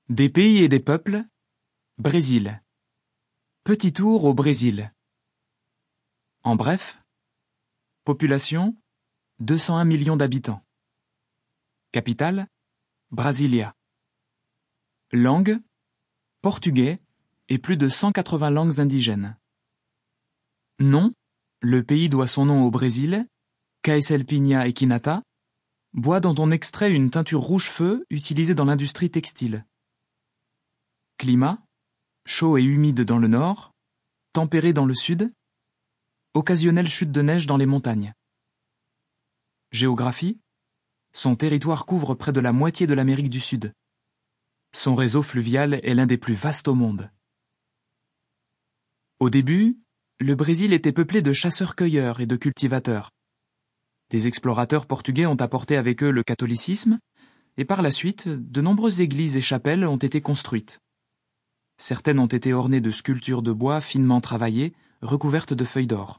Des pays et des peuples, Brésil. Petit tour au Brésil. En bref, population, 201 millions d'habitants. Capitale, Brasilia. Langue, portugais et plus de 180 langues indigènes. Nom, le pays doit son nom au Brésil, Caesalpinnia equinata, bois dont on extrait une teinture rouge-feu utilisée dans l'industrie textile. Climat, chaud et humide dans le nord, tempéré dans le sud, occasionnelle chute de neige dans les montagnes. Géographie, son territoire couvre près de la moitié de l'Amérique du Sud. Son réseau fluvial est l'un des plus vastes au monde. Au début, le Brésil était peuplé de chasseurs-cueilleurs et de cultivateurs. Des explorateurs portugais ont apporté avec eux le catholicisme, et par la suite, de nombreuses églises et chapelles ont été construites. Certaines ont été ornées de sculptures de bois finement travaillées, recouvertes de feuilles d'or.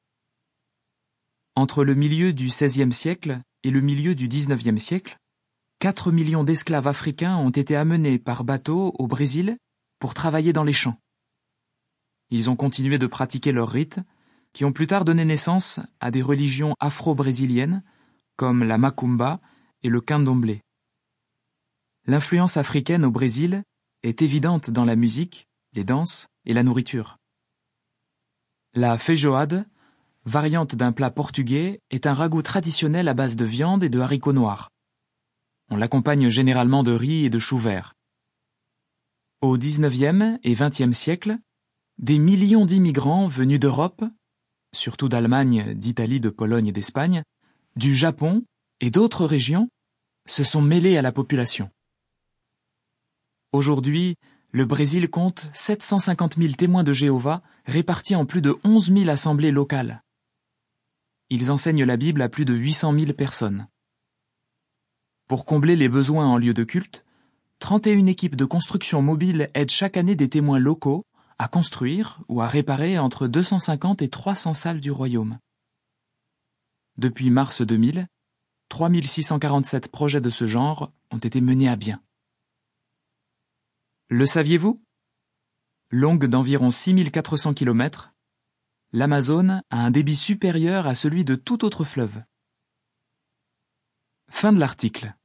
Entre le milieu du XVIe siècle et le milieu du XIXe siècle, 4 millions d'esclaves africains ont été amenés par bateau au Brésil pour travailler dans les champs. Ils ont continué de pratiquer leurs rites, qui ont plus tard donné naissance à des religions afro-brésiliennes, comme la macumba et le candomblé. L'influence africaine au Brésil est évidente dans la musique, les danses et la nourriture. La feijoada, variante d'un plat portugais, est un ragoût traditionnel à base de viande et de haricots noirs. On l'accompagne généralement de riz et de choux verts. Au XIXe et XXe siècle, des millions d'immigrants venus d'Europe, surtout d'Allemagne, d'Italie, de Pologne et d'Espagne, du Japon et d'autres régions, se sont mêlés à la population. Aujourd'hui, le Brésil compte 750 000 témoins de Jéhovah répartis en plus de 11 000 assemblées locales. Ils enseignent la Bible à plus de 800 000 personnes. Pour combler les besoins en lieu de culte, 31 équipes de construction mobile aident chaque année des témoins locaux à construire ou à réparer entre 250 et 300 salles du royaume. Depuis mars 2000, 3647 projets de ce genre ont été menés à bien. Le saviez-vous ? Longue d'environ 6400 km, l'Amazone a un débit supérieur à celui de tout autre fleuve. Fin de l'article.